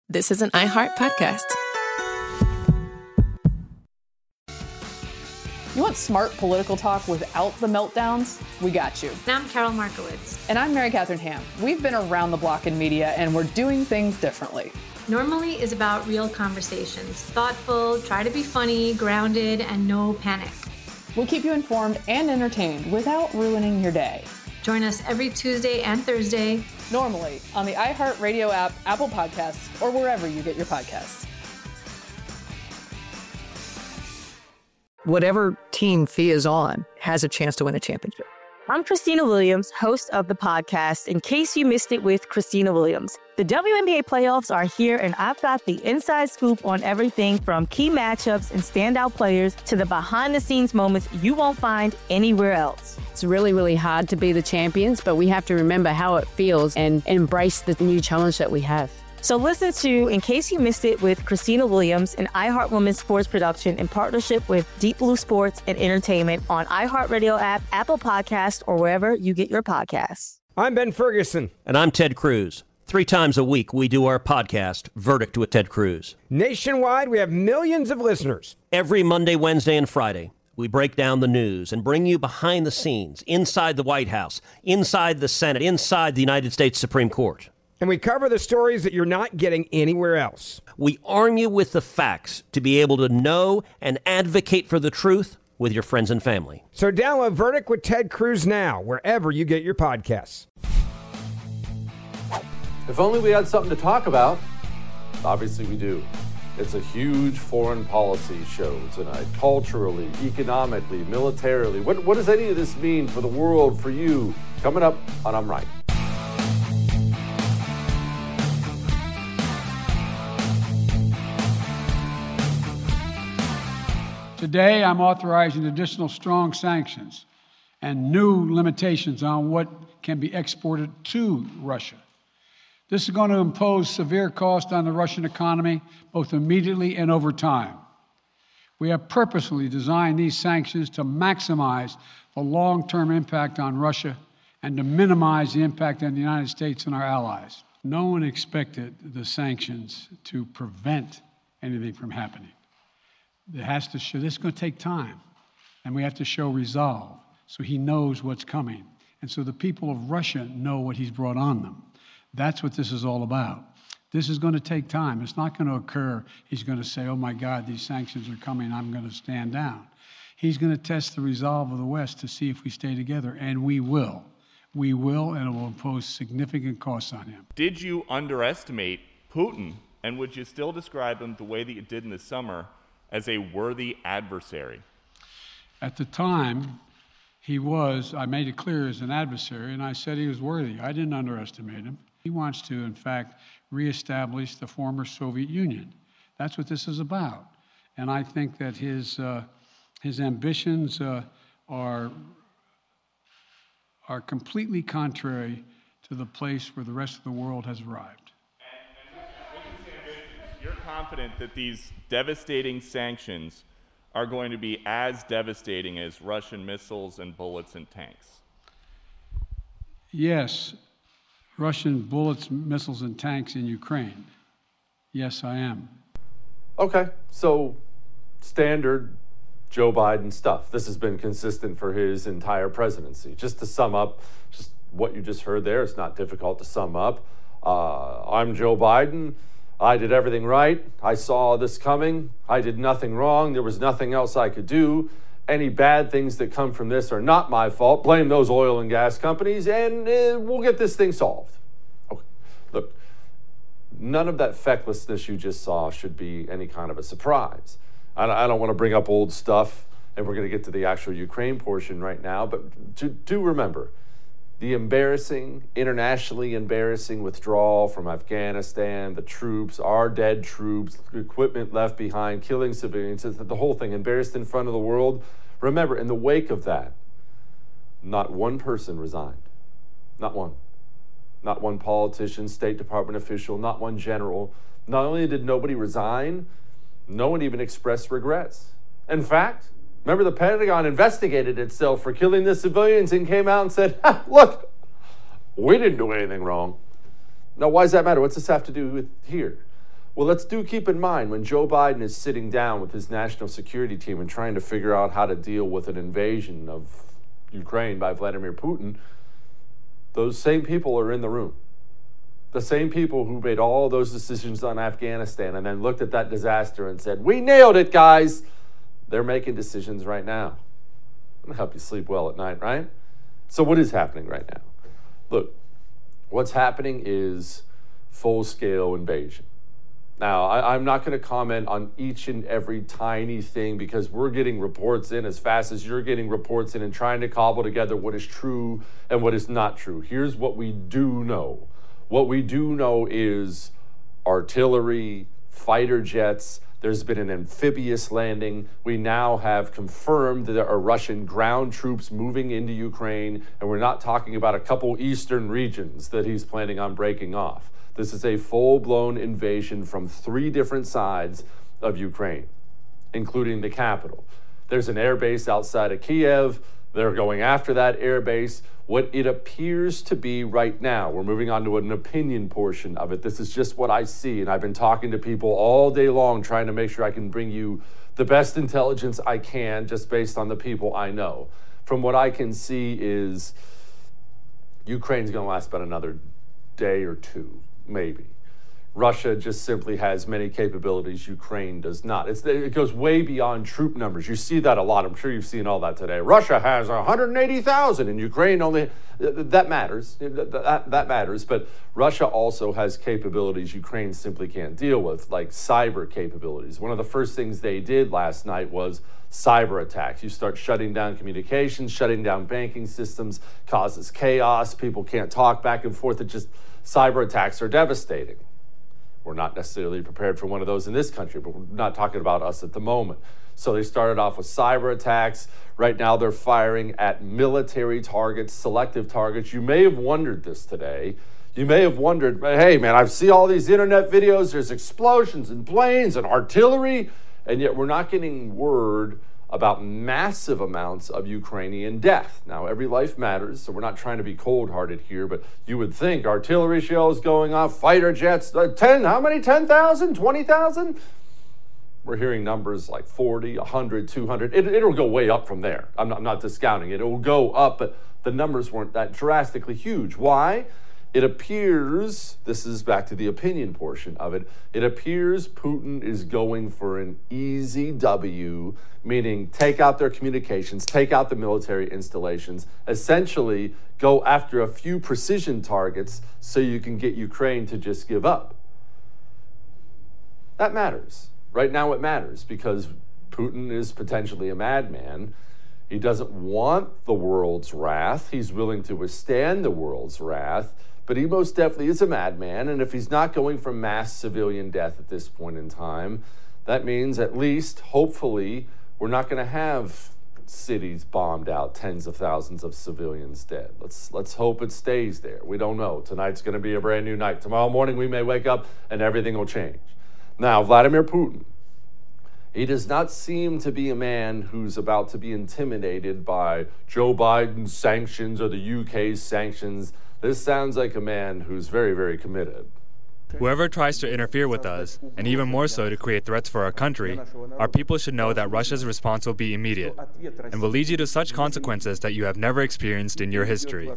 this is an iHeart podcast. You want smart political talk without the meltdowns? We got you. And I'm Carol Markowitz. And I'm Mary Catherine Ham. We've been around the block in media, and we're doing things differently. Normally is about real conversations. Thoughtful, try to be funny, grounded, and no panic. We'll keep you informed and entertained without ruining your day. Join us every Tuesday and Thursday. Normally on the iHeartRadio app, Apple Podcasts, or wherever you get your podcasts. Whatever team Fee is on has a chance to win a championship. I'm Christina Williams, host of the podcast, In Case You Missed It with Christina Williams. The WNBA playoffs are here, and I've got the inside scoop on everything from key matchups and standout players to the behind-the-scenes moments you won't find anywhere else. It's really, really hard to be the champions, but we have to remember how it feels and embrace the new challenge that we have. So listen to In Case You Missed It with Christina Williams, an iHeart Women's Sports production in partnership with Deep Blue Sports and Entertainment on iHeartRadio app, Apple Podcasts, or wherever you get your podcasts. I'm Ben Ferguson. And I'm Ted Cruz. 3 times a week, we do our podcast, Verdict with Ted Cruz. Nationwide, we have millions of listeners. Every Monday, Wednesday, and Friday, we break down the news and bring you behind the scenes, inside the White House, inside the Senate, inside the United States Supreme Court. And we cover the stories that you're not getting anywhere else. We arm you with the facts to be able to know and advocate for the truth with your friends and family. So download Verdict with Ted Cruz now, wherever you get your podcasts. If only we had something to talk about. Obviously we do. It's a huge foreign policy show tonight. Culturally, economically, militarily. What does any of this mean for the world, for you? Coming up on I'm Right. Today, I'm authorizing additional strong sanctions and new limitations on what can be exported to Russia. This is going to impose severe cost on the Russian economy, both immediately and over time. We have purposely designed these sanctions to maximize the long-term impact on Russia and to minimize the impact on the United States and our allies. No one expected the sanctions to prevent anything from happening. It has to show, this is going to take time, and we have to show resolve so he knows what's coming. And so the people of Russia know what he's brought on them. That's what this is all about. This is going to take time. It's not going to occur. He's going to say, oh my God, these sanctions are coming, I'm going to stand down. He's going to test the resolve of the West to see if we stay together, and we will. We will, and it will impose significant costs on him. Did you underestimate Putin, and would you still describe him the way that you did in the summer as a worthy adversary? At the time, I made it clear as an adversary, and I said he was worthy. I didn't underestimate him. He wants to, in fact, reestablish the former Soviet Union. That's what this is about. And I think that his ambitions are completely contrary to the place where the rest of the world has arrived. You're confident that these devastating sanctions are going to be as devastating as Russian missiles and bullets and tanks? Yes, Russian bullets, missiles, and tanks in Ukraine. Yes, I am. Okay, so standard Joe Biden stuff. This has been consistent for his entire presidency. Just to sum up, just what you just heard there, it's not difficult to sum up. I'm Joe Biden. I did everything right. I saw this coming. I did nothing wrong. There was nothing else I could do. Any bad things that come from this are not my fault. Blame those oil and gas companies, and we'll get this thing solved. Okay. Look, none of that fecklessness you just saw should be any kind of a surprise. I don't want to bring up old stuff, and we're going to get to the actual Ukraine portion right now, but do remember, the embarrassing, internationally embarrassing withdrawal from Afghanistan, the troops, our dead troops, equipment left behind, killing civilians, the whole thing embarrassed in front of the world. Remember, in the wake of that, not one person resigned. Not one. Not one politician, State Department official, not one general. Not only did nobody resign, no one even expressed regrets. In fact, remember, the Pentagon investigated itself for killing the civilians and came out and said, look, we didn't do anything wrong. Now, why does that matter? What's this have to do with here? Well, let's keep in mind when Joe Biden is sitting down with his national security team and trying to figure out how to deal with an invasion of Ukraine by Vladimir Putin, those same people are in the room. The same people who made all those decisions on Afghanistan and then looked at that disaster and said, "We nailed it, guys." They're making decisions right now. It'll help you sleep well at night, right? So what is happening right now? Look, what's happening is full-scale invasion. Now, I'm not going to comment on each and every tiny thing because we're getting reports in as fast as you're getting reports in and trying to cobble together what is true and what is not true. Here's what we do know. What we do know is artillery, fighter jets. There's been an amphibious landing. We now have confirmed that there are Russian ground troops moving into Ukraine, and we're not talking about a couple eastern regions that he's planning on breaking off. This is a full-blown invasion from 3 different sides of Ukraine, including the capital. There's an air base outside of Kiev. They're going after that air base. What it appears to be right now, we're moving on to an opinion portion of it. This is just what I see, and I've been talking to people all day long trying to make sure I can bring you the best intelligence I can just based on the people I know. From what I can see is Ukraine's going to last about another day or 2. Maybe. Russia just simply has many capabilities Ukraine does not. It goes way beyond troop numbers. You see that a lot. I'm sure you've seen all that today. Russia has 180,000 and Ukraine only. That matters. That matters. But Russia also has capabilities Ukraine simply can't deal with, like cyber capabilities. One of the first things they did last night was cyber attacks. You start shutting down communications, shutting down banking systems, causes chaos. People can't talk back and forth. Cyber attacks are devastating. We're not necessarily prepared for one of those in this country, but we're not talking about us at the moment. So they started off with cyber attacks. Right now they're firing at military targets, selective targets. You may have wondered this today. You may have wondered, hey man, I see all these internet videos. There's explosions and planes and artillery, and yet we're not getting word about massive amounts of Ukrainian death. Now, every life matters, so we're not trying to be cold-hearted here, but you would think artillery shells going off, fighter jets, how many, 10,000, 20,000? We're hearing numbers like 40, 100, 200. It'll go way up from there. I'm not discounting it. It will go up, but the numbers weren't that drastically huge. Why? It appears, this is back to the opinion portion of it, it appears Putin is going for an easy W, meaning take out their communications, take out the military installations, essentially go after a few precision targets so you can get Ukraine to just give up. That matters. Right now it matters because Putin is potentially a madman. He doesn't want the world's wrath. He's willing to withstand the world's wrath. But he most definitely is a madman, and if he's not going for mass civilian death at this point in time, that means at least, hopefully, we're not going to have cities bombed out, tens of thousands of civilians dead. Let's hope it stays there. We don't know. Tonight's going to be a brand new night. Tomorrow morning we may wake up and everything will change. Now, Vladimir Putin, he does not seem to be a man who's about to be intimidated by Joe Biden's sanctions or the UK's sanctions. This sounds like a man who's very, very committed. Whoever tries to interfere with us, and even more so to create threats for our country, our people should know that Russia's response will be immediate and will lead you to such consequences that you have never experienced in your history.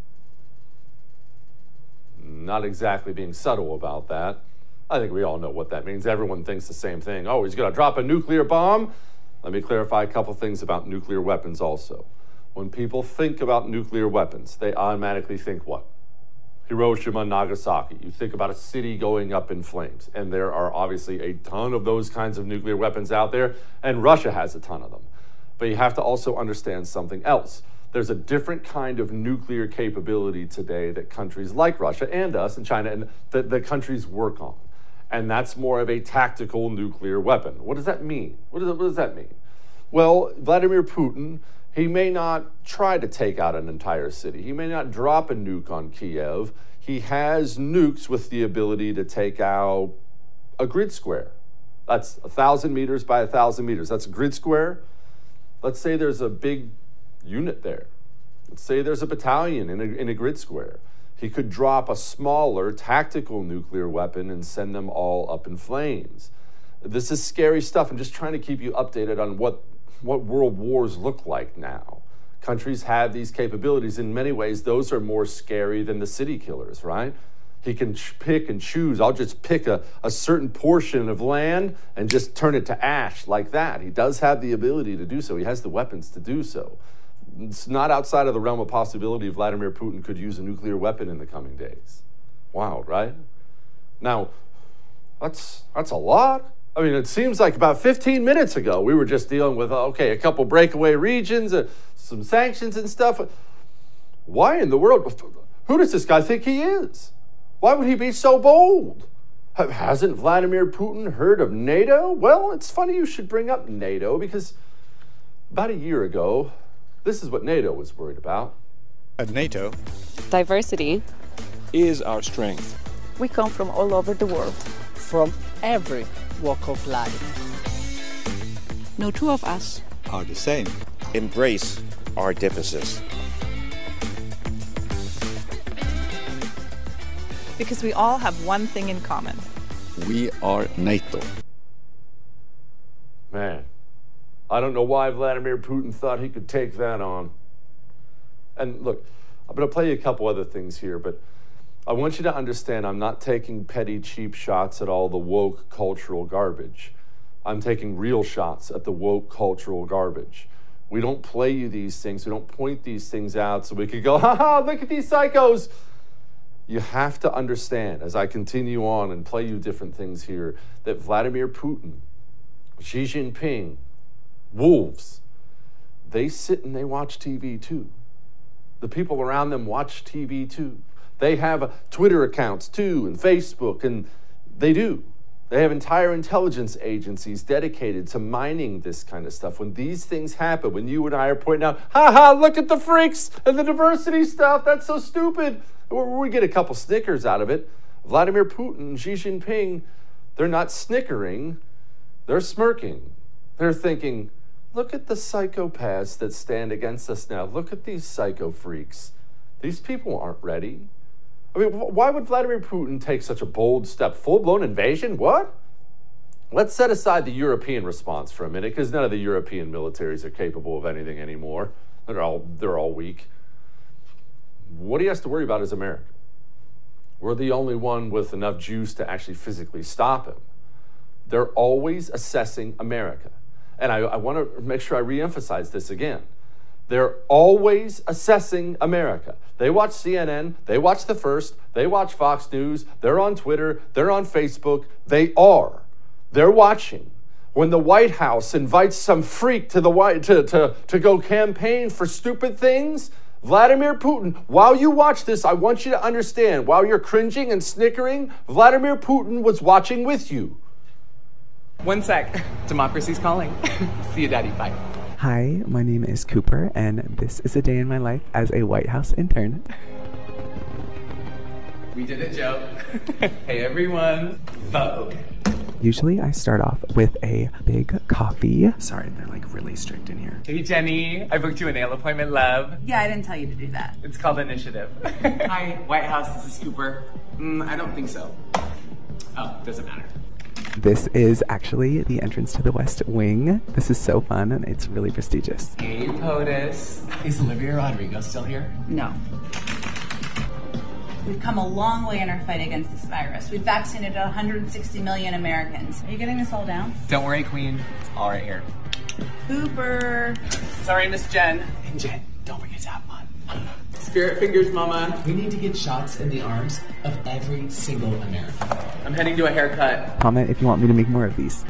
Not exactly being subtle about that. I think we all know what that means. Everyone thinks the same thing. Oh, he's going to drop a nuclear bomb? Let me clarify a couple things about nuclear weapons also. When people think about nuclear weapons, they automatically think what? Hiroshima, Nagasaki. You think about a city going up in flames. And there are obviously a ton of those kinds of nuclear weapons out there, and Russia has a ton of them. But you have to also understand something else. There's a different kind of nuclear capability today that countries like Russia and us and China and the countries work on. And that's more of a tactical nuclear weapon. What does that mean? What does that mean? Well, Vladimir Putin, he may not try to take out an entire city. He may not drop a nuke on Kiev. He has nukes with the ability to take out a grid square. That's 1,000 meters by 1,000 meters. That's a grid square. Let's say there's a big unit there. Let's say there's a battalion in a grid square. He could drop a smaller tactical nuclear weapon and send them all up in flames. This is scary stuff. I'm just trying to keep you updated on what world wars look like now. Countries have these capabilities. In many ways, those are more scary than the city killers, right? He can pick and choose. I'll just pick a certain portion of land and just turn it to ash like that. He does have the ability to do so. He has the weapons to do so. It's not outside of the realm of possibility Vladimir Putin could use a nuclear weapon in the coming days. Wild, right? Now, that's a lot. I mean, it seems like about 15 minutes ago, we were just dealing with, a couple breakaway regions, some sanctions and stuff. Why in the world? Who does this guy think he is? Why would he be so bold? Hasn't Vladimir Putin heard of NATO? Well, it's funny you should bring up NATO because about a year ago, this is what NATO was worried about. At NATO, diversity is our strength. We come from all over the world. From every walk of life. No two of us are the same. Embrace our differences. Because we all have one thing in common. We are NATO. Man, I don't know why Vladimir Putin thought he could take that on. And look, I'm going to play you a couple other things here, but I want you to understand I'm not taking petty, cheap shots at all the woke cultural garbage. I'm taking real shots at the woke cultural garbage. We don't play you these things. We don't point these things out so we could go, look at these psychos. You have to understand, as I continue on and play you different things here, that Vladimir Putin, Xi Jinping, wolves, they sit and they watch TV too. The people around them watch TV too. They have Twitter accounts too, and Facebook, and they do. They have entire intelligence agencies dedicated to mining this kind of stuff. When these things happen, when you and I are pointing out, look at the freaks and the diversity stuff, that's so stupid. We get a couple snickers out of it. Vladimir Putin and Xi Jinping, they're not snickering, they're smirking. They're thinking, look at the psychopaths that stand against us now. Look at these psycho freaks. These people aren't ready. I mean, why would Vladimir Putin take such a bold step? Full-blown invasion? What? Let's set aside the European response for a minute, because none of the European militaries are capable of anything anymore. They're all weak. What he has to worry about is America. We're the only one with enough juice to actually physically stop him. They're always assessing America. And I want to make sure I reemphasize this again. They're always assessing America. They watch CNN, they watch The First, they watch Fox News, they're on Twitter, they're on Facebook. They're watching. When the White House invites some freak to to go campaign for stupid things, Vladimir Putin, while you watch this, I want you to understand, while you're cringing and snickering, Vladimir Putin was watching with you. One sec. Democracy's calling. See you, Daddy. Bye. Hi, my name is Cooper, and this is a day in my life as a White House intern. We did it, Joe. Hey, everyone. Vote. Usually I start off with a big coffee. Sorry, they're like really strict in here. Hey, Jenny. I booked you a nail appointment, love. Yeah, I didn't tell you to do that. It's called Initiative. Hi, White House. This is Cooper. I don't think so. Oh, doesn't matter. This is actually the entrance to the West Wing. This is so fun, and it's really prestigious. Hey, POTUS. Is Olivia Rodrigo still here? No. We've come a long way in our fight against this virus. We've vaccinated 160 million Americans. Are you getting this all down? Don't worry, Queen. It's all right here. Cooper. Sorry, Miss Jen. And Jen, don't forget to have fun. Spirit fingers, Mama. We need to get shots in the arms of every single American. I'm heading to a haircut. Comment if you want me to make more of these.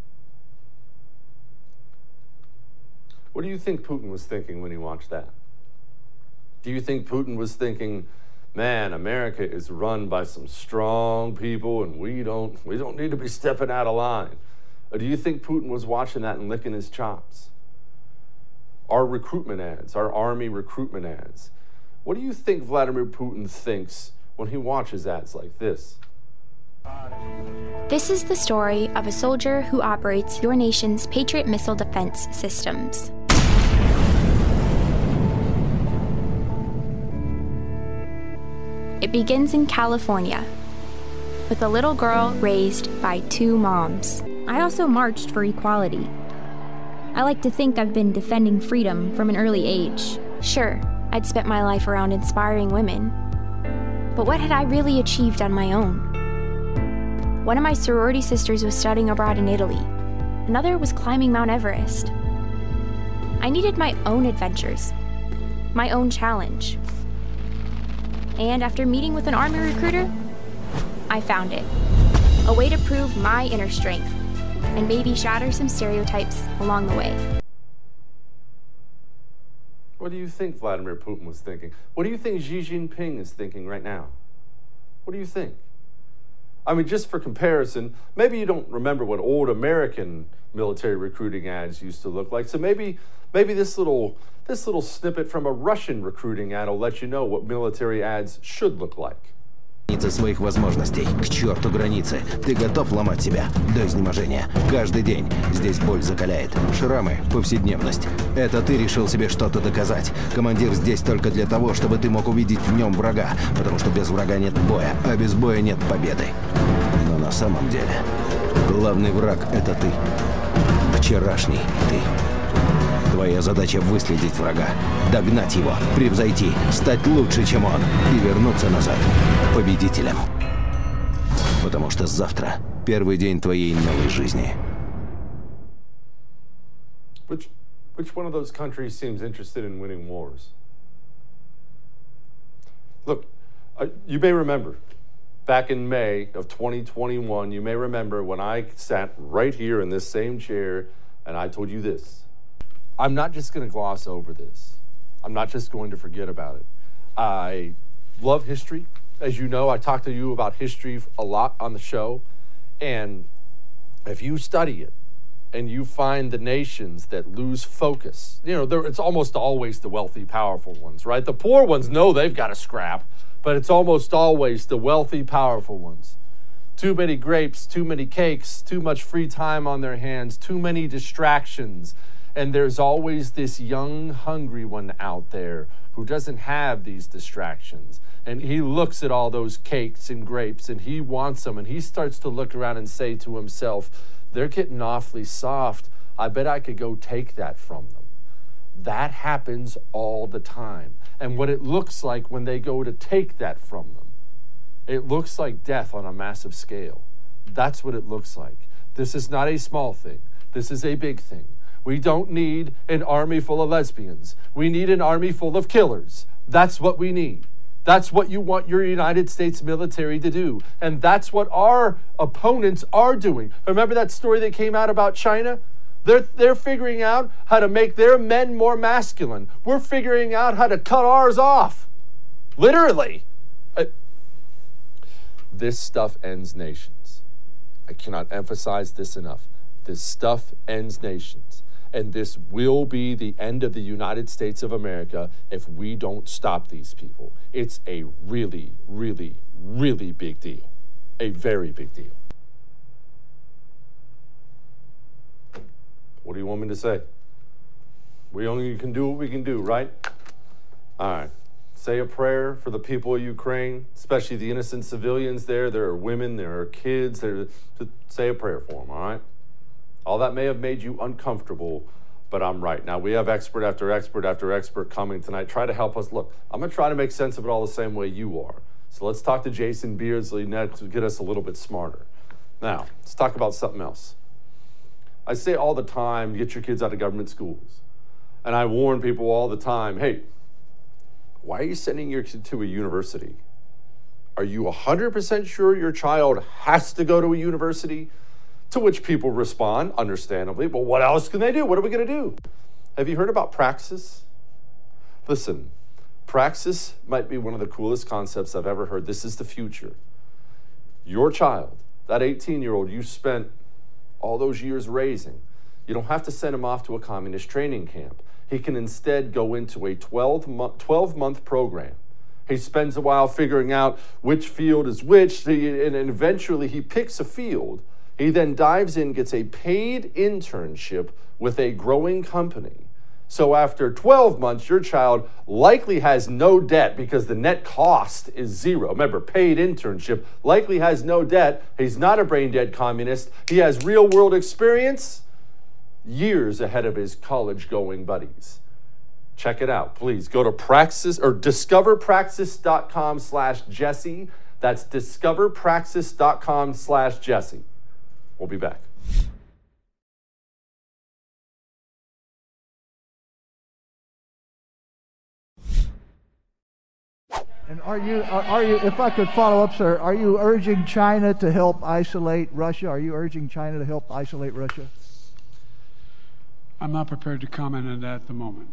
What do you think Putin was thinking when he watched that? Do you think Putin was thinking, man, America is run by some strong people and we don't need to be stepping out of line? Or do you think Putin was watching that and licking his chops? Our recruitment ads, our army recruitment ads. What do you think Vladimir Putin thinks when he watches ads like this? This is the story of a soldier who operates your nation's Patriot missile defense systems. It begins in California, with a little girl raised by 2 moms. I also marched for equality. I like to think I've been defending freedom from an early age. Sure, I'd spent my life around inspiring women, but what had I really achieved on my own? One of my sorority sisters was studying abroad in Italy. Another was climbing Mount Everest. I needed my own adventures, my own challenge. And after meeting with an Army recruiter, I found it. A way to prove my inner strength and maybe shatter some stereotypes along the way. What do you think Vladimir Putin was thinking? What do you think Xi Jinping is thinking right now? What do you think? I mean, just for comparison, maybe you don't remember what old American military recruiting ads used to look like. So maybe this little snippet from a Russian recruiting ad will let you know what military ads should look like. Своих возможностей. К черту границы. Ты готов ломать себя до изнеможения. Каждый день. Здесь боль закаляет. Шрамы – повседневность. Это ты решил себе что-то доказать. Командир здесь только для того, чтобы ты мог увидеть в нем врага. Потому что без врага нет боя, а без боя нет победы. Но на самом деле, главный враг – это ты. Вчерашний ты. Твоя задача выследить врага, догнать его, превзойти, стать лучше, чем он, и вернуться назад победителем. Потому что завтра первый день твоей новой жизни. Which one of those countries seems interested in winning wars? Look, you may remember, back in May of 2021, you may remember when I sat right here in this same chair and I told you this. I'm not just going to gloss over this. I'm not just going to forget about it. I love history. As you know, I talk to you about history a lot on the show. And if you study it and you find the nations that lose focus, you know, it's almost always the wealthy, powerful ones, right? The poor ones know they've got to scrap, but it's almost always the wealthy, powerful ones. Too many grapes, too many cakes, too much free time on their hands, too many distractions. And there's always this young, hungry one out there who doesn't have these distractions. And he looks at all those cakes and grapes and he wants them. And he starts to look around and say to himself, they're getting awfully soft. I bet I could go take that from them. That happens all the time. And what it looks like when they go to take that from them, it looks like death on a massive scale. That's what it looks like. This is not a small thing. This is a big thing. We don't need an army full of lesbians. We need an army full of killers. That's what we need. That's what you want your United States military to do. And that's what our opponents are doing. Remember that story that came out about China? They're figuring out how to make their men more masculine. We're figuring out how to cut ours off. Literally. This stuff ends nations. I cannot emphasize this enough. This stuff ends nations. And this will be the end of the United States of America if we don't stop these people. It's a really, really, really big deal. A very big deal. What do you want me to say? We only can do what we can do, right? All right. Say a prayer for the people of Ukraine, especially the innocent civilians there. There are women, there are kids. Say a prayer for them, all right? All that may have made you uncomfortable, but I'm right. Now, we have expert after expert after expert coming tonight. Try to help us. Look, I'm going to try to make sense of it all the same way you are. So let's talk to Jason Beardsley next to get us a little bit smarter. Now, let's talk about something else. I say all the time, get your kids out of government schools. And I warn people all the time, hey, why are you sending your kid to a university? Are you 100% sure your child has to go to a university? To which people respond, understandably, but what else can they do? What are we going to do? Have you heard about Praxis? Listen, Praxis might be one of the coolest concepts I've ever heard. This is the future. Your child, that 18-year-old you spent all those years raising, you don't have to send him off to a communist training camp. He can instead go into a 12-month program. He spends a while figuring out which field is which, and eventually he picks a field. He then dives in, gets a paid internship with a growing company. So after 12 months, your child likely has no debt because the net cost is zero. Remember, paid internship, likely has no debt. He's not a brain-dead communist. He has real-world experience years ahead of his college-going buddies. Check it out. Please go to Praxis or discoverpraxis.com/Jesse. That's discoverpraxis.com/Jesse. We'll be back. And are you, if I could follow up, sir, are you urging China to help isolate Russia? Are you urging China to help isolate Russia? I'm not prepared to comment on that at the moment.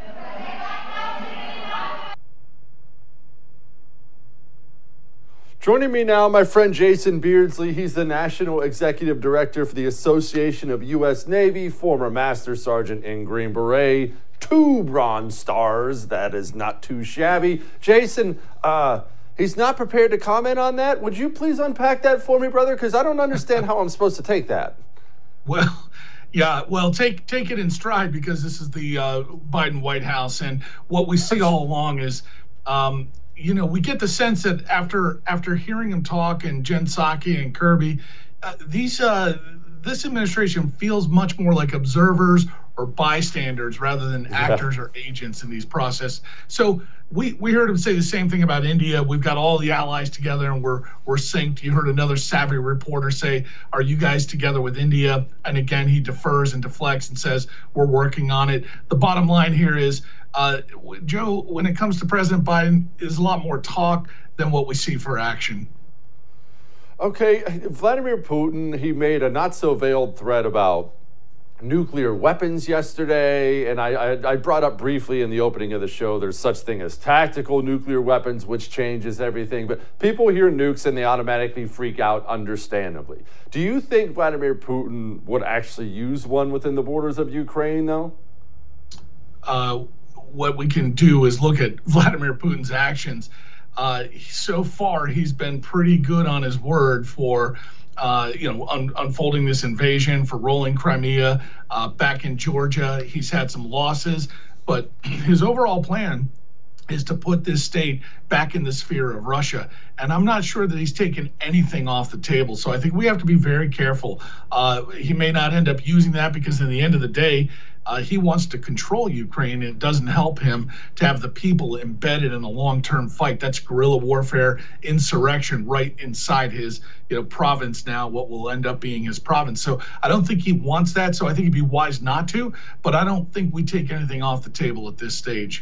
Joining me now, my friend Jason Beardsley. He's the National Executive Director for the Association of U.S. Navy, former Master Sergeant in Green Beret, 2 Bronze Stars. That is not too shabby. Jason, he's not prepared to comment on that. Would you please unpack that for me, brother? Because I don't understand how I'm supposed to take that. Well, yeah, well, take it in stride, because this is the Biden White House, and what we see all along is, you know, we get the sense that after hearing him talk, and Jen Psaki and Kirby, this administration feels much more like observers or bystanders rather than actors or agents in these processes. So we heard him say the same thing about India. We've got all the allies together and we're synced. You heard another savvy reporter say, are you guys together with India? And again, he defers and deflects and says, we're working on it. The bottom line here is, Joe, when it comes to President Biden, is a lot more talk than what we see for action. Okay, Vladimir Putin, he made a not so veiled threat about nuclear weapons yesterday, and I brought up briefly in the opening of the show, there's such thing as tactical nuclear weapons, which changes everything, but people hear nukes and they automatically freak out, understandably. Do you think Vladimir Putin would actually use one within the borders of Ukraine, though? What we can do is look at Vladimir Putin's actions. So far, he's been pretty good on his word for unfolding this invasion, for rolling Crimea. Back in Georgia, he's had some losses, but his overall plan is to put this state back in the sphere of Russia. And I'm not sure that he's taken anything off the table. So I think we have to be very careful. He may not end up using that, because in the end of the day, he wants to control Ukraine. It doesn't help him to have the people embedded in a long-term fight. That's guerrilla warfare, insurrection right inside his province now, what will end up being his province. So I don't think he wants that. So I think it'd be wise not to, but I don't think we take anything off the table at this stage.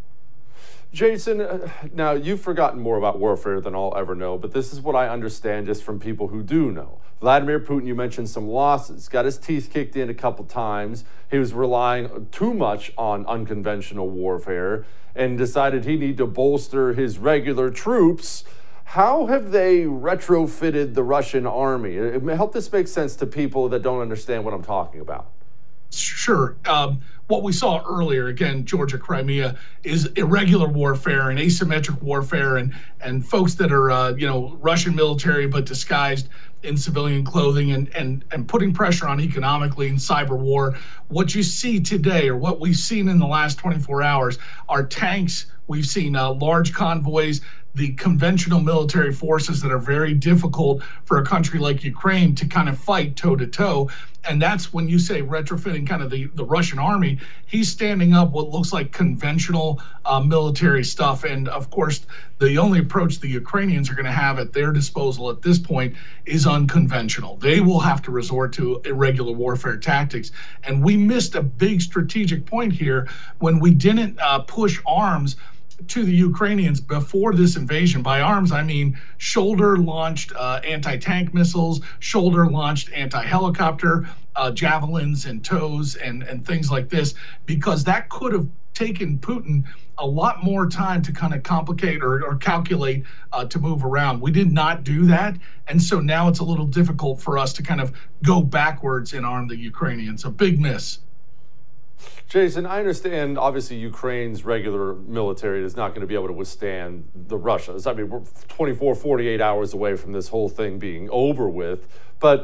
Jason, now you've forgotten more about warfare than I'll ever know, but this is what I understand just from people who do know. Vladimir Putin, you mentioned some losses, got his teeth kicked in a couple times. He was relying too much on unconventional warfare and decided he needed to bolster his regular troops. How have they retrofitted the Russian army? Help this make sense to people that don't understand what I'm talking about. Sure. What we saw earlier, again, Georgia, Crimea, is irregular warfare and asymmetric warfare, and folks that are, Russian military but disguised in civilian clothing, and putting pressure on economically in cyber war. What you see today, or what we've seen in the last 24 hours, are tanks. We've seen large convoys, the conventional military forces that are very difficult for a country like Ukraine to kind of fight toe to toe. And that's when you say retrofitting kind of the Russian army, he's standing up what looks like conventional military stuff. And of course, the only approach the Ukrainians are going to have at their disposal at this point is unconventional. They will have to resort to irregular warfare tactics. And we missed a big strategic point here when we didn't push arms to the Ukrainians before this invasion. By arms, I mean shoulder-launched anti-tank missiles, shoulder-launched anti-helicopter, javelins and TOWs and things like this, because that could have taken Putin a lot more time to kind of complicate or calculate to move around. We did not do that, and so now it's a little difficult for us to kind of go backwards and arm the Ukrainians. A big miss. Jason, I understand, obviously, Ukraine's regular military is not going to be able to withstand the Russians. I mean, we're 24, 48 hours away from this whole thing being over with. But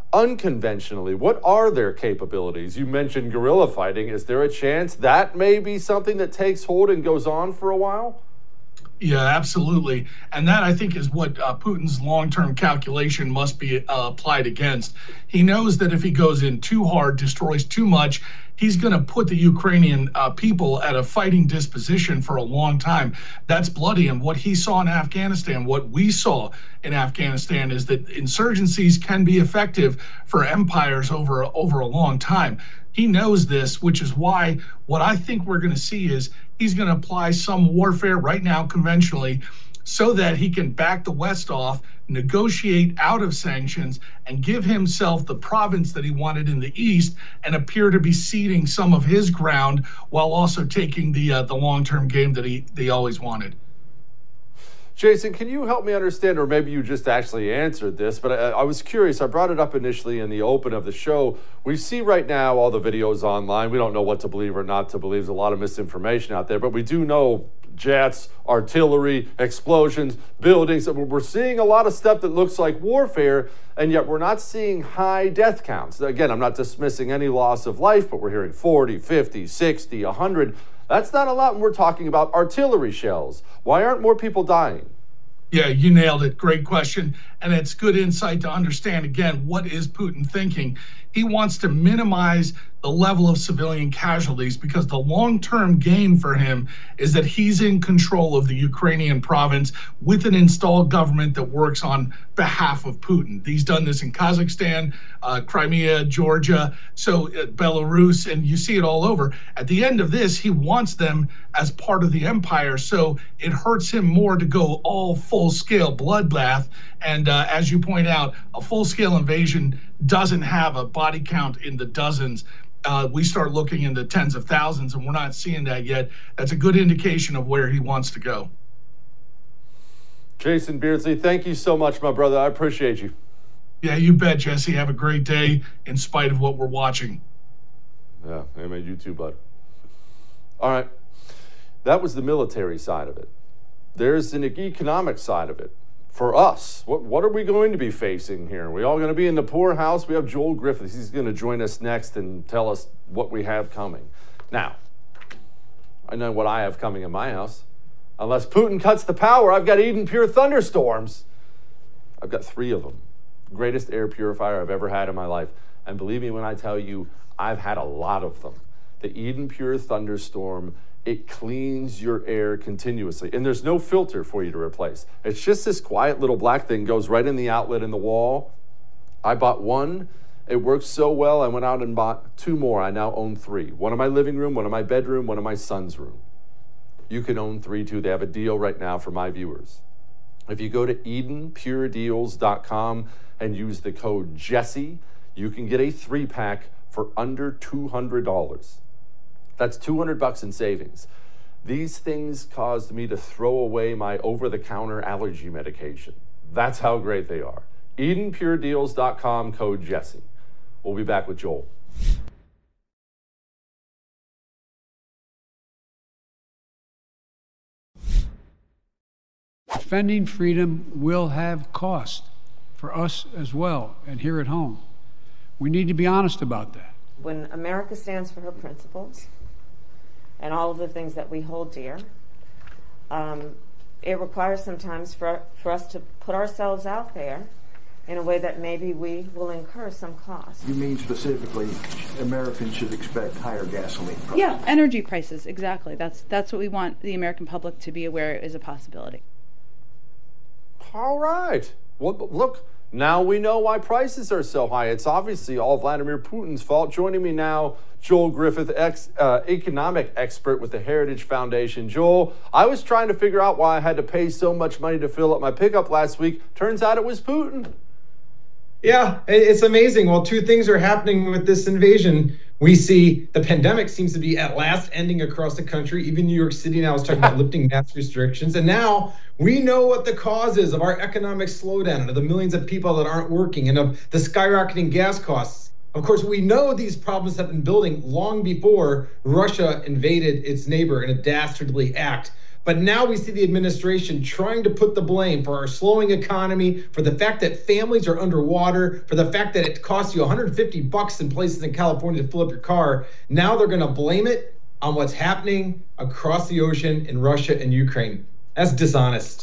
unconventionally? What are their capabilities? You mentioned guerrilla fighting. Is there a chance that may be something that takes hold and goes on for a while? Yeah, absolutely. And that, I think, is what Putin's long-term calculation must be applied against. He knows that if he goes in too hard, destroys too much, he's going to put the Ukrainian people at a fighting disposition for a long time. That's bloody. And what he saw in Afghanistan, what we saw in Afghanistan, is that insurgencies can be effective for empires over a long time. He knows this, which is why what I think we're going to see is he's going to apply some warfare right now conventionally so that he can back the West off, negotiate out of sanctions, and give himself the province that he wanted in the East and appear to be ceding some of his ground while also taking the long-term game that he always wanted. Jason, can you help me understand, or maybe you just actually answered this, but I was curious. I brought it up initially in the open of the show. We see right now all the videos online. We don't know what to believe or not to believe. There's a lot of misinformation out there, but we do know jets, artillery, explosions, buildings. We're seeing a lot of stuff that looks like warfare, and yet we're not seeing high death counts. Again, I'm not dismissing any loss of life, but we're hearing 40, 50, 60, 100. That's not a lot when we're talking about artillery shells. Why aren't more people dying? Yeah, you nailed it. Great question. And it's good insight to understand, again, what is Putin thinking? He wants to minimize the level of civilian casualties because the long-term gain for him is that he's in control of the Ukrainian province with an installed government that works on behalf of Putin. He's done this in Kazakhstan, Crimea, Georgia, so Belarus, and you see it all over. At the end of this, he wants them as part of the empire, so it hurts him more to go all full-scale bloodbath. And as you point out, a full-scale invasion doesn't have a body count in the dozens. We start looking in the tens of thousands, and we're not seeing that yet. That's a good indication of where he wants to go. Jason Beardsley, thank you so much, my brother. I appreciate you. Yeah, you bet, Jesse. Have a great day in spite of what we're watching. Yeah, amen. You too, bud. All right. That was the military side of it. There's an economic side of it. For us, what are we going to be facing here? Are we all going to be in the poorhouse? We have Joel Griffiths. He's going to join us next and tell us what we have coming. Now, I know what I have coming in my house. Unless Putin cuts the power, I've got Eden Pure thunderstorms. I've got 3 of them. Greatest air purifier I've ever had in my life. And believe me when I tell you, I've had a lot of them. The Eden Pure thunderstorm, it cleans your air continuously. And there's no filter for you to replace. It's just this quiet little black thing, goes right in the outlet in the wall. I bought one. It works so well, I went out and bought 2 more. I now own 3. One in my living room, one in my bedroom, one in my son's room. You can own 3 too. They have a deal right now for my viewers. If you go to EdenPureDeals.com and use the code Jesse, you can get a 3-pack for under $200. That's $200 in savings. These things caused me to throw away my over-the-counter allergy medication. That's how great they are. EdenPureDeals.com, code Jesse. We'll be back with Joel. Defending freedom will have cost for us as well, and here at home. We need to be honest about that. When America stands for her principles and all of the things that we hold dear, it requires sometimes for us to put ourselves out there in a way that maybe we will incur some cost. You mean specifically Americans should expect higher gasoline prices? Yeah, energy prices, exactly. That's what we want the American public to be aware is a possibility. All right. Well, look, now we know why prices are so high. It's obviously all Vladimir Putin's fault. Joining me now, Joel Griffith, economic expert with the Heritage Foundation. Joel, I was trying to figure out why I had to pay so much money to fill up my pickup last week. Turns out it was Putin. Yeah, it's amazing. Well, 2 things are happening with this invasion. We see the pandemic seems to be at last ending across the country. Even New York City now is talking about lifting mask restrictions. And now we know what the cause is of our economic slowdown and of the millions of people that aren't working and of the skyrocketing gas costs. Of course, we know these problems have been building long before Russia invaded its neighbor in a dastardly act. But now we see the administration trying to put the blame for our slowing economy, for the fact that families are underwater, for the fact that it costs you $150 in places in California to fill up your car. Now they're going to blame it on what's happening across the ocean in Russia and Ukraine. That's dishonest.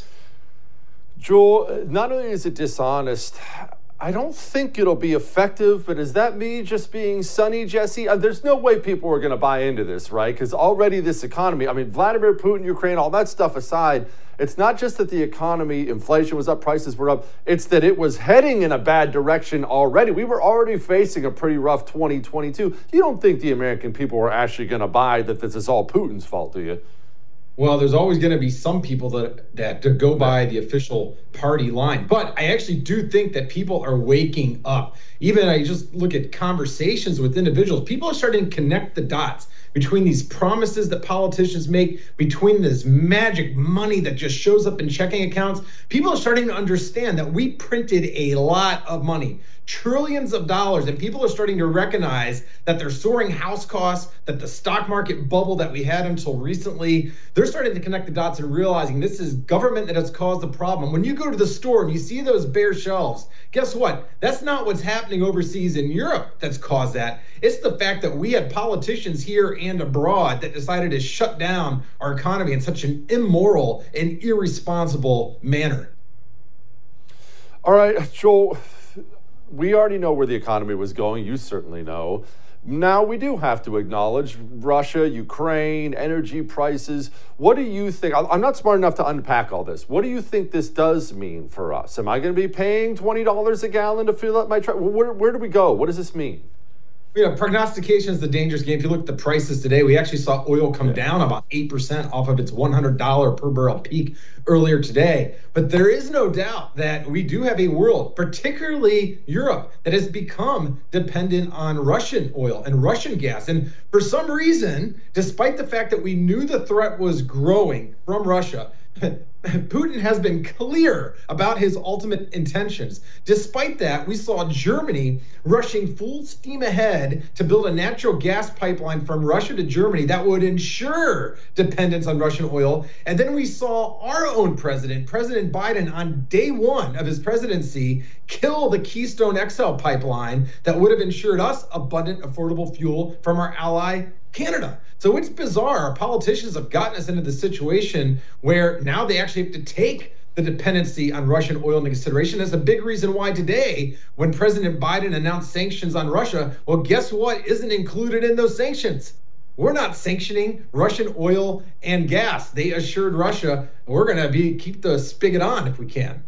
Joel, not only is it dishonest, I don't think it'll be effective, but is that me just being sunny, Jesse? There's no way people are going to buy into this, right? Because already this economy, I mean, Vladimir Putin, Ukraine, all that stuff aside, it's not just that the economy, inflation was up, prices were up, it's that it was heading in a bad direction already. We were already facing a pretty rough 2022. You don't think the American people are actually going to buy that this is all Putin's fault, do you? Well, there's always going to be some people that go by the official party line. But I actually do think that people are waking up. Even I just look at conversations with individuals. People are starting to connect the dots between these promises that politicians make, between this magic money that just shows up in checking accounts. People are starting to understand that we printed a lot of money, trillions of dollars, and people are starting to recognize that they're soaring house costs, that the stock market bubble that we had until recently, they're starting to connect the dots and realizing this is government that has caused the problem. When you go to the store and you see those bare shelves, guess what? That's not what's happening overseas in Europe that's caused that. It's the fact that we had politicians here and abroad that decided to shut down our economy in such an immoral and irresponsible manner. All right, Joel, we already know where the economy was going. You certainly know. Now we do have to acknowledge Russia, Ukraine, energy prices. What do you think? I'm not smart enough to unpack all this. What do you think this does mean for us? Am I going to be paying $20 a gallon to fill up my truck? Where do we go? What does this mean? You know, prognostication is the dangerous game. If you look at the prices today, we actually saw oil come down about 8% off of its $100 per barrel peak earlier today. But there is no doubt that we do have a world, particularly Europe, that has become dependent on Russian oil and Russian gas. And for some reason, despite the fact that we knew the threat was growing from Russia, Putin has been clear about his ultimate intentions. Despite that, we saw Germany rushing full steam ahead to build a natural gas pipeline from Russia to Germany that would ensure dependence on Russian oil. And then we saw our own president, President Biden, on day one of his presidency, kill the Keystone XL pipeline that would have ensured us abundant, affordable fuel from our ally, Canada. So it's bizarre. Our politicians have gotten us into the situation where now they actually have to take the dependency on Russian oil into consideration. That's a big reason why today, when President Biden announced sanctions on Russia, well, guess what isn't included in those sanctions? We're not sanctioning Russian oil and gas. They assured Russia we're going to keep the spigot on if we can.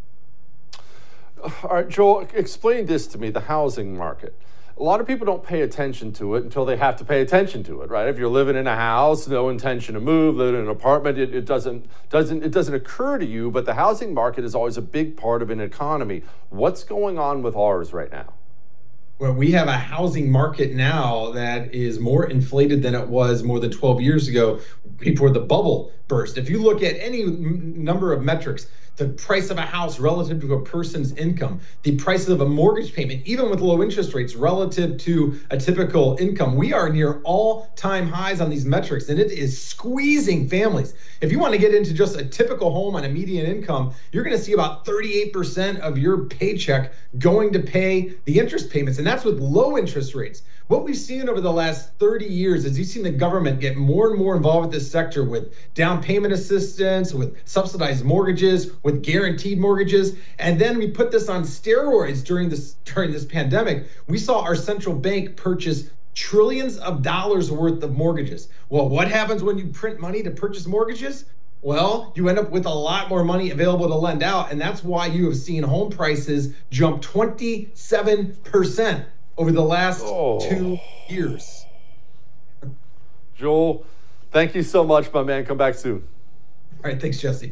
All right, Joel, explain this to me, the housing market. A lot of people don't pay attention to it until they have to pay attention to it, right? If you're living in a house, no intention to move, living in an apartment, it doesn't occur to you, but the housing market is always a big part of an economy. What's going on with ours right now? Well, we have a housing market now that is more inflated than it was more than 12 years ago before the bubble burst. If you look at any number of metrics, the price of a house relative to a person's income, the price of a mortgage payment, even with low interest rates relative to a typical income, we are near all-time highs on these metrics, and it is squeezing families. If you want to get into just a typical home on a median income, you're going to see about 38% of your paycheck going to pay the interest payments, and that's with low interest rates. What we've seen over the last 30 years is you've seen the government get more and more involved with this sector with down payment assistance, with subsidized mortgages, with guaranteed mortgages. And then we put this on steroids during this pandemic. We saw our central bank purchase trillions of dollars worth of mortgages. Well, what happens when you print money to purchase mortgages? Well, you end up with a lot more money available to lend out. And that's why you have seen home prices jump 27% over the last 2 years. Joel, thank you so much, my man. Come back soon. All right, thanks, Jesse.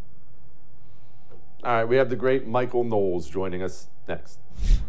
All right, we have the great Michael Knowles joining us next.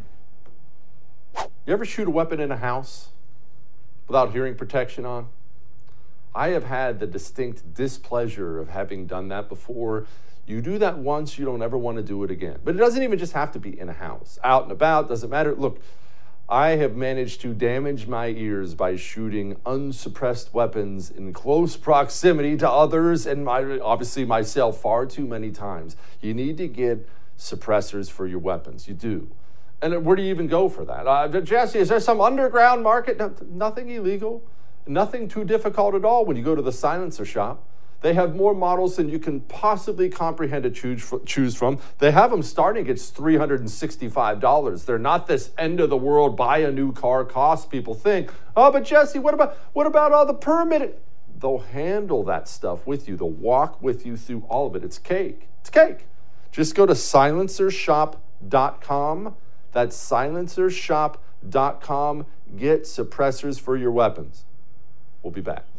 You ever shoot a weapon in a house without hearing protection on? I have had the distinct displeasure of having done that before. You do that once, you don't ever want to do it again. But it doesn't even just have to be in a house. Out and about, doesn't matter. Look, I have managed to damage my ears by shooting unsuppressed weapons in close proximity to others and obviously myself far too many times. You need to get suppressors for your weapons. You do. And where do you even go for that? Jesse, is there some underground market? No, nothing illegal, nothing too difficult at all when you go to the silencer shop. They have more models than you can possibly comprehend to choose from. They have them starting at $365. They're not this end-of-the-world buy-a-new-car cost people think. Oh, but Jesse, what about all the permitting? They'll handle that stuff with you. They'll walk with you through all of it. It's cake. It's cake. Just go to silencershop.com. That's silencershop.com. Get suppressors for your weapons. We'll be back.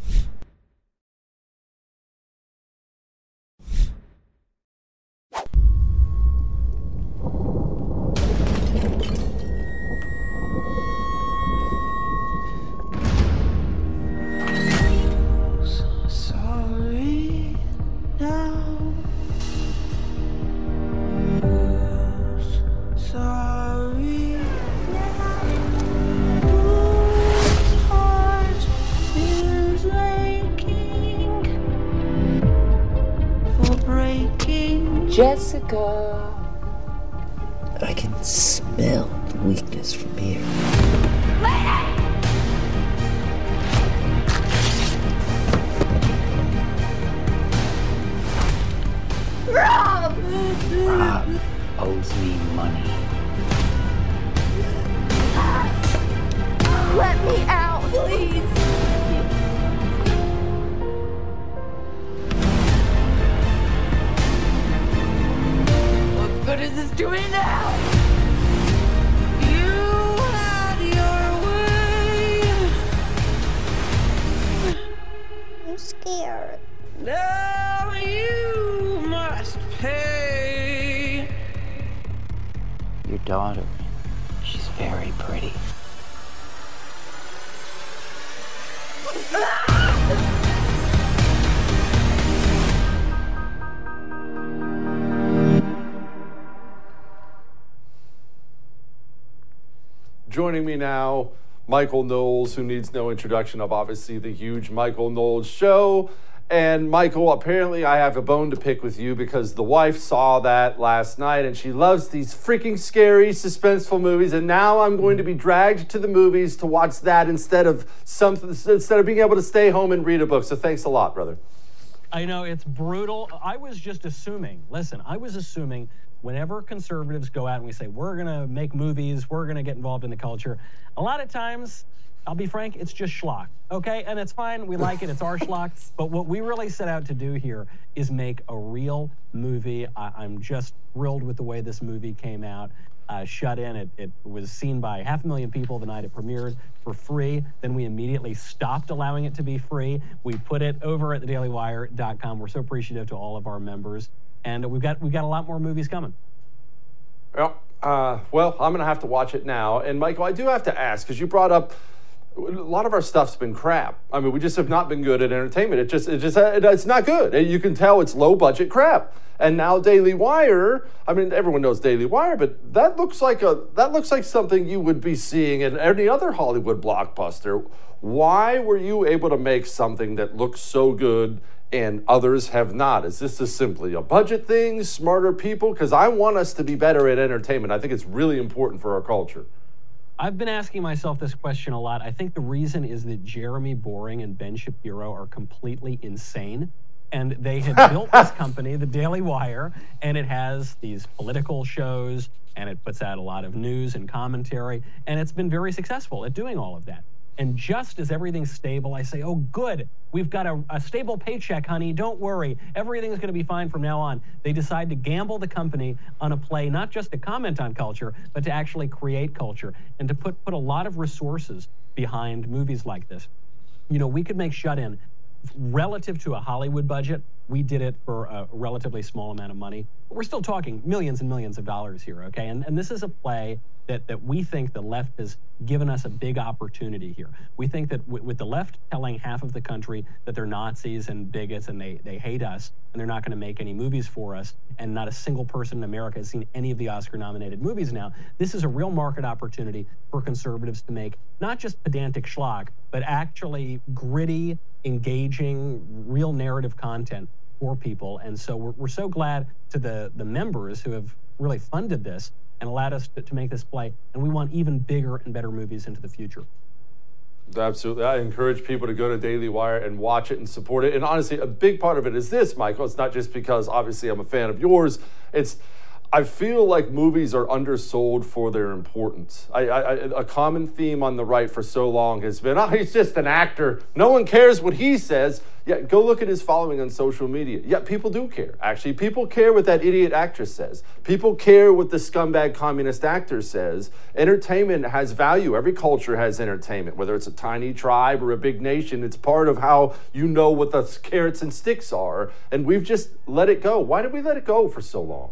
Jessica. I can smell the weakness from here. Rob! Rob owes me money. Let me out, please. What is this doing now? You had your way. I'm scared. Now you must pay. Your daughter, she's very pretty. Joining me now, Michael Knowles, who needs no introduction of obviously the huge Michael Knowles Show. And Michael, apparently I have a bone to pick with you because the wife saw that last night and she loves these freaking scary, suspenseful movies. And now I'm going to be dragged to the movies to watch that instead of being able to stay home and read a book. So thanks a lot, brother. I know it's brutal. I was just assuming, whenever conservatives go out and we say, we're going to make movies, we're going to get involved in the culture, a lot of times, I'll be frank, it's just schlock, okay? And it's fine, we like it, it's our schlock. But what we really set out to do here is make a real movie. I'm just thrilled with the way this movie came out. Shut In, it was seen by 500,000 people the night it premiered for free. Then we immediately stopped allowing it to be free. We put it over at thedailywire.com. We're so appreciative to all of our members. And we've got a lot more movies coming. Well, I'm going to have to watch it now. And Michael, I do have to ask, because you brought up a lot of our stuff's been crap. I mean, we just have not been good at entertainment. It's not good. You can tell it's low budget crap. And now Daily Wire, I mean, everyone knows Daily Wire, but that looks like something you would be seeing in any other Hollywood blockbuster. Why were you able to make something that looks so good and others have not? Is this just simply a budget thing, smarter people? Because I want us to be better at entertainment. I think it's really important for our culture. I've been asking myself this question a lot. I think the reason is that Jeremy Boring and Ben Shapiro are completely insane. And they had built this company, the Daily Wire, and it has these political shows, and it puts out a lot of news and commentary, and it's been very successful at doing all of that. And just as everything's stable, I say, oh, good, we've got a stable paycheck, honey, don't worry, everything's going to be fine from now on. They decide to gamble the company on a play, not just to comment on culture, but to actually create culture, and to put a lot of resources behind movies like this. You know, we could make Shut In, relative to a Hollywood budget, We did it for a relatively small amount of money. But we're still talking millions and millions of dollars here, okay? And this is a play that we think the left has given us a big opportunity here. We think that with the left telling half of the country that they're Nazis and bigots and they hate us and they're not going to make any movies for us, and not a single person in America has seen any of the Oscar-nominated movies now, this is a real market opportunity for conservatives to make not just pedantic schlock, but actually gritty, engaging, real narrative content for people. And so we're so glad to the members who have really funded this and allowed us to make this play. And we want even bigger and better movies into the future. Absolutely. I encourage people to go to Daily Wire and watch it and support it. And honestly, a big part of it is this, Michael. It's not just because obviously I'm a fan of yours. I feel like movies are undersold for their importance. A common theme on the right for so long has been, he's just an actor. No one cares what he says. Yeah, go look at his following on social media. Yeah, people do care. Actually, people care what that idiot actress says. People care what the scumbag communist actor says. Entertainment has value. Every culture has entertainment, whether it's a tiny tribe or a big nation. It's part of how you know what the carrots and sticks are. And we've just let it go. Why did we let it go for so long?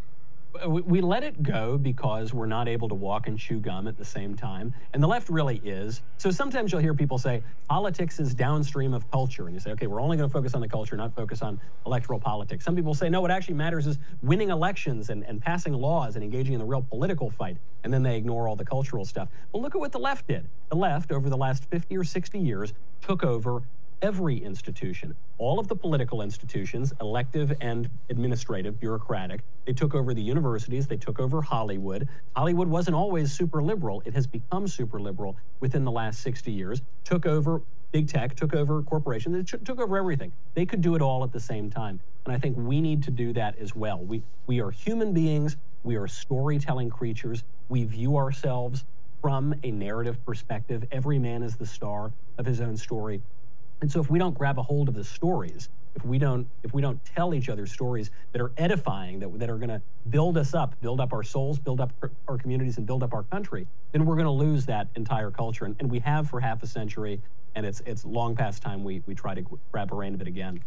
We let it go because we're not able to walk and chew gum at the same time. And the left really is. So sometimes you'll hear people say, politics is downstream of culture. And you say, okay, we're only going to focus on the culture, not focus on electoral politics. Some people say, no, what actually matters is winning elections and passing laws and engaging in the real political fight. And then they ignore all the cultural stuff. Well, look at what the left did. The left, over the last 50 or 60 years, took over every institution, all of the political institutions, elective and administrative, bureaucratic. They took over the universities. They took over Hollywood. Hollywood wasn't always super liberal. It has become super liberal within the last 60 years. Took over big tech, took over corporations. It took over everything. They could do it all at the same time. And I think we need to do that as well. We are human beings. We are storytelling creatures. We view ourselves from a narrative perspective. Every man is the star of his own story. And so if we don't grab a hold of the stories, if we don't tell each other stories that are edifying, that are going to build us up, build up our souls, build up our communities, and build up our country, then we're going to lose that entire culture. And we have for half a century, and it's long past time we try to grab a rein of it again.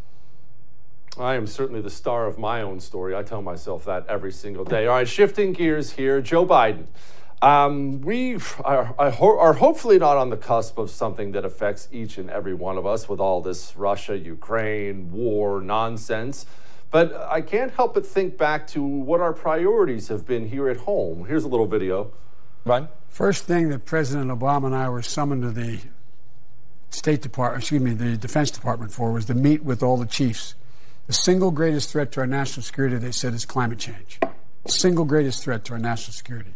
I am certainly the star of my own story. I tell myself that every single day. All right, shifting gears here, Joe Biden. We are hopefully not on the cusp of something that affects each and every one of us with all this Russia, Ukraine, war nonsense. But I can't help but think back to what our priorities have been here at home. Here's a little video. Run. First thing that President Obama and I were summoned to the the Defense Department for was to meet with all the chiefs. The single greatest threat to our national security, they said, is climate change. Single greatest threat to our national security.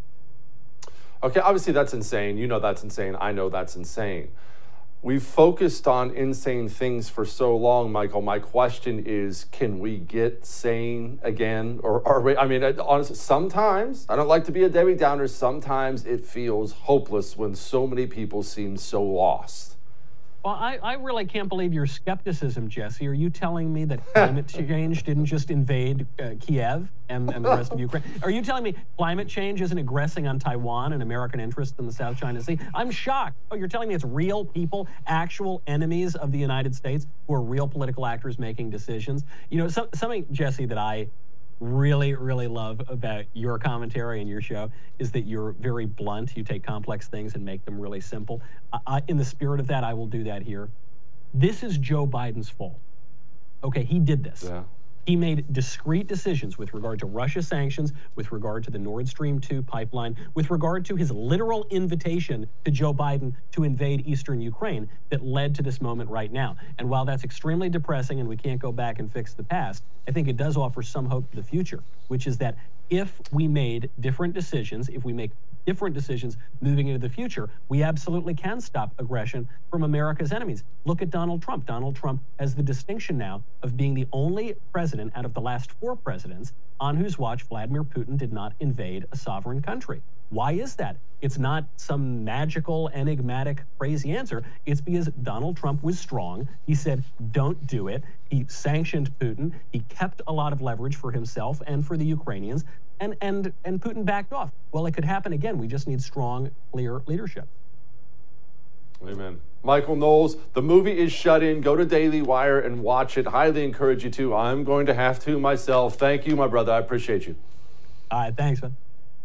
Okay, obviously that's insane. You know that's insane. I know that's insane. We've focused on insane things for so long, Michael. My question is, can we get sane again? Or are we, I mean, honestly, sometimes, I don't like to be a Debbie Downer, sometimes it feels hopeless when so many people seem so lost. Well, I really can't believe your skepticism, Jesse. Are you telling me that climate change didn't just invade Kiev and the rest of Ukraine? Are you telling me climate change isn't aggressing on Taiwan and American interests in the South China Sea? I'm shocked. Oh, you're telling me it's real people, actual enemies of the United States who are real political actors making decisions? You know, something, Jesse, that I really, really love about your commentary and your show is that you're very blunt. You take complex things and make them really simple. In the spirit of that, I will do that here. This is Joe Biden's fault. Okay, he did this. Yeah. He made discrete decisions with regard to Russia sanctions, with regard to the Nord Stream 2 pipeline, with regard to his literal invitation to Joe Biden to invade eastern Ukraine that led to this moment right now. And while that's extremely depressing and we can't go back and fix the past, I think it does offer some hope for the future, which is that if we made different decisions, if we make different decisions moving into the future, we absolutely can stop aggression from America's enemies. Look at Donald Trump. Donald Trump has the distinction now of being the only president out of the last 4 presidents on whose watch Vladimir Putin did not invade a sovereign country. Why is that? It's not some magical, enigmatic, crazy answer. It's because Donald Trump was strong. He said, don't do it. He sanctioned Putin. He kept a lot of leverage for himself and for the Ukrainians. And Putin backed off. Well, it could happen again. We just need strong, clear leadership. Amen. Michael Knowles, the movie is Shut In. Go to Daily Wire and watch it. Highly encourage you to. I'm going to have to myself. Thank you, my brother. I appreciate you. All right, thanks, man.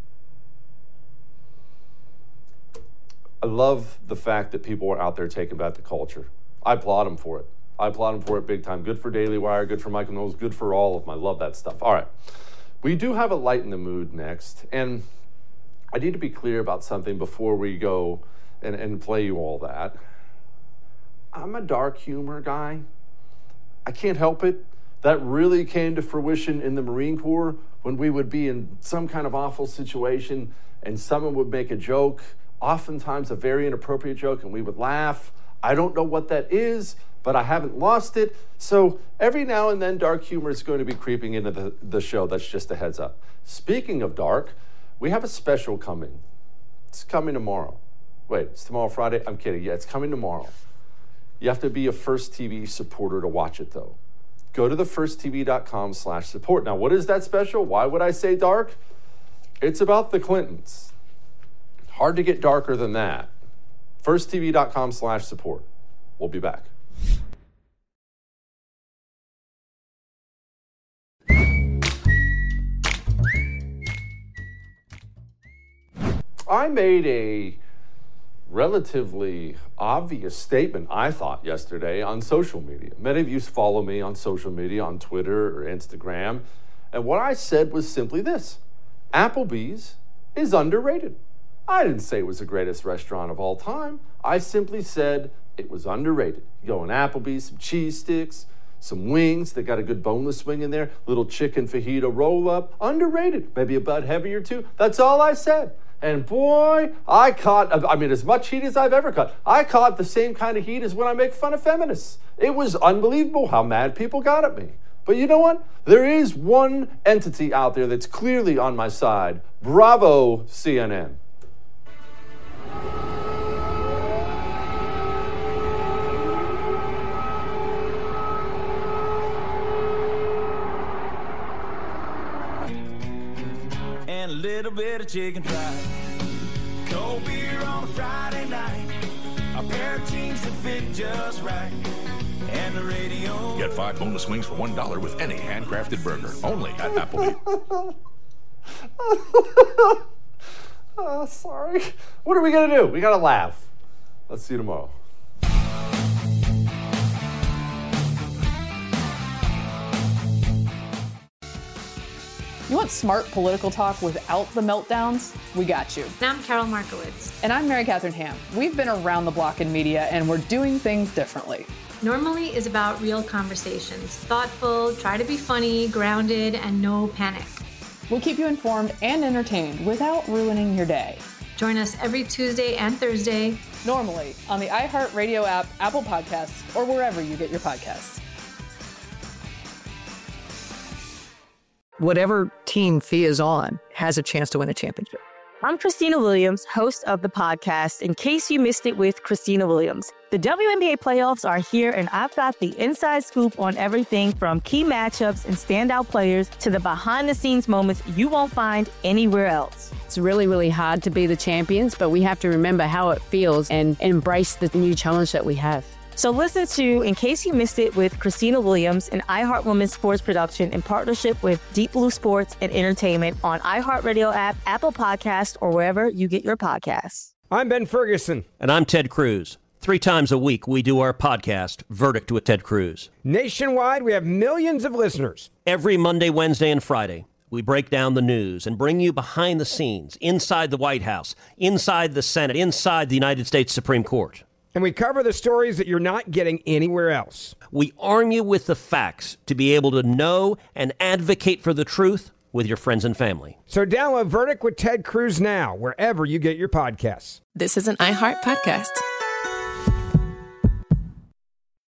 I love the fact that people are out there taking back the culture. I applaud them for it. I applaud them for it big time. Good for Daily Wire, good for Michael Knowles, good for all of them. I love that stuff. All right. We do have a Light in the Mood next, and I need to be clear about something before we go and play you all that. I'm a dark humor guy. I can't help it. That really came to fruition in the Marine Corps when we would be in some kind of awful situation and someone would make a joke, oftentimes a very inappropriate joke, and we would laugh. I don't know what that is, but I haven't lost it. So every now and then, dark humor is going to be creeping into the show. That's just a heads up. Speaking of dark, we have a special coming. It's coming tomorrow. Wait, it's tomorrow Friday? I'm kidding. Yeah, it's coming tomorrow. You have to be a First TV supporter to watch it, though. Go to thefirsttv.com/support. Now, what is that special? Why would I say dark? It's about the Clintons. Hard to get darker than that. firsttv.com/support. We'll be back. I made a relatively obvious statement, I thought, yesterday on social media. Many of you follow me on social media, on Twitter or Instagram, and what I said was simply this: Applebee's is underrated. I didn't say it was the greatest restaurant of all time. I simply said it was underrated. You go in Applebee's, some cheese sticks, some wings. They got a good boneless wing in there, little chicken fajita roll up. Underrated. Maybe a bit heavy or two. That's all I said. And boy, I caught, as much heat as I've ever caught. I caught the same kind of heat as when I make fun of feminists. It was unbelievable how mad people got at me. But you know what? There is one entity out there that's clearly on my side. Bravo, CNN. And a little bit of chicken fried. Cold beer on a Friday night. A pair of jeans that fit just right. And the radio. Get 5 boneless wings for $1 with any handcrafted burger. Only at Applebee's. Sorry. What are we going to do? We got to laugh. Let's see you tomorrow. You want smart political talk without the meltdowns? We got you. And I'm Carol Markowitz. And I'm Mary Catherine Ham. We've been around the block in media, and we're doing things differently. Normally is about real conversations. Thoughtful, try to be funny, grounded, and no panic. We'll keep you informed and entertained without ruining your day. Join us every Tuesday and Thursday. Normally on the iHeartRadio app, Apple Podcasts, or wherever you get your podcasts. Whatever team Fia is on has a chance to win a championship. I'm Christina Williams, host of the podcast, In Case You Missed It with Christina Williams. The WNBA playoffs are here, and I've got the inside scoop on everything from key matchups and standout players to the behind-the-scenes moments you won't find anywhere else. It's really, really hard to be the champions, but we have to remember how it feels and embrace the new challenge that we have. So listen to In Case You Missed It with Christina Williams, an iHeart Women's Sports production in partnership with Deep Blue Sports and Entertainment on iHeartRadio app, Apple Podcasts, or wherever you get your podcasts. I'm Ben Ferguson. And I'm Ted Cruz. 3 times a week, we do our podcast, Verdict with Ted Cruz. Nationwide, we have millions of listeners. Every Monday, Wednesday, and Friday, we break down the news and bring you behind the scenes, inside the White House, inside the Senate, inside the United States Supreme Court. And we cover the stories that you're not getting anywhere else. We arm you with the facts to be able to know and advocate for the truth with your friends and family. So download Verdict with Ted Cruz now, wherever you get your podcasts. This is an iHeart podcast.